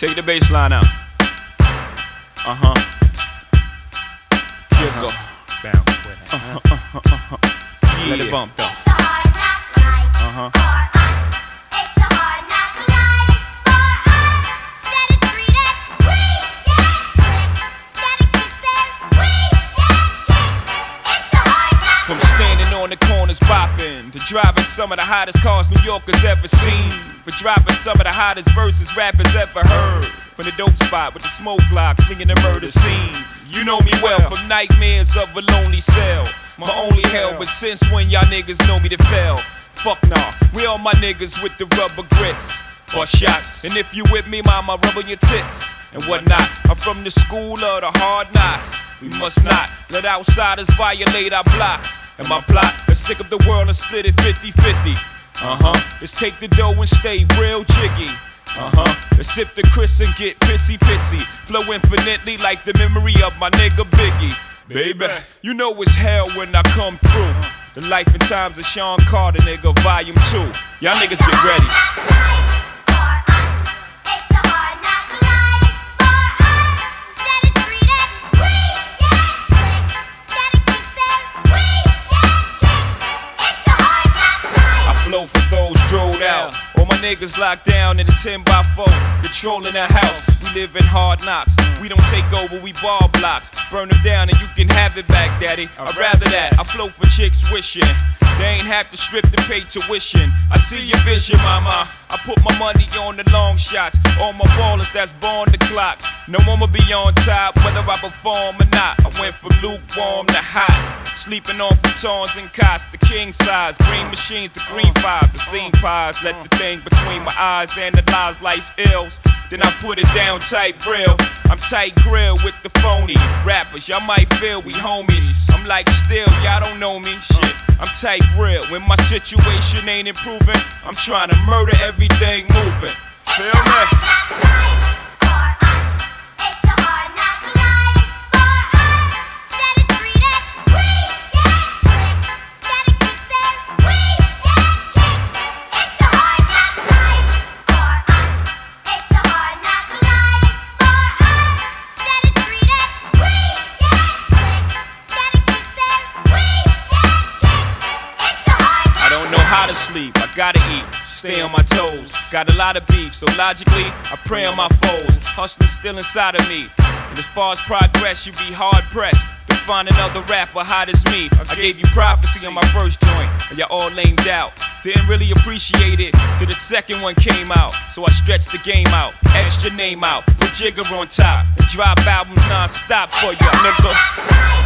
Take the bass line out. Jiggle. Bounce with it. Yeah. Let it bump though. From standing on the corners bopping to driving some of the hottest cars New Yorkers ever seen, for dropping some of the hottest verses rappers ever heard, from the dope spot with the smoke block flinging the murder scene. You know me well from nightmares of a lonely cell, my only hell. But since when y'all niggas know me to fail? Fuck nah, we all my niggas with the rubber grips or shots. And if you with me, mama, rub on your tits and whatnot. I'm from the school of the hard knocks. We must not let outsiders violate our blocks. And my plot, let's stick up the world and split it 50-50. Let's take the dough and stay real jiggy. Let's sip the Chris and get pissy. Flow infinitely like the memory of my nigga Biggie. Baby, you know it's hell when I come through. The life and times of Sean Carter, nigga, volume 2. Y'all niggas get ready. Flow for those drilled out. All my niggas locked down in a 10x4, controlling the house. We live in hard knocks. We don't take over, we ball blocks. Burn them down and you can have it back, daddy. I'd rather that. I flow for chicks wishing they ain't have to strip to pay tuition. I see your vision, mama. I put my money on the long shots. All my ballers that's born the clock. No one will be on top, whether I perform or not. I went from lukewarm to hot. Sleeping on futons and cots, the king size. Green machines, the green fives, the scene pies. Let the thing between my eyes analyze life's ills. Then I put it down tight real. I'm tight grill with the phony rappers. Y'all might feel we homies. I'm like still, y'all don't know me. Shit, I'm tight real. When my situation ain't improving, I'm trying to murder everything moving. Feel me? How to sleep, I gotta eat, stay on my toes. Got a lot of beef, so logically, I prey on my foes. Hustling still inside of me, and as far as progress, you be hard pressed to find another rapper hot as me. I gave you prophecy on my first joint, and y'all all lamed out. Didn't really appreciate it till the second one came out. So I stretched the game out, etched your name out, put Jigger on top, and drop albums non-stop for ya, nigga.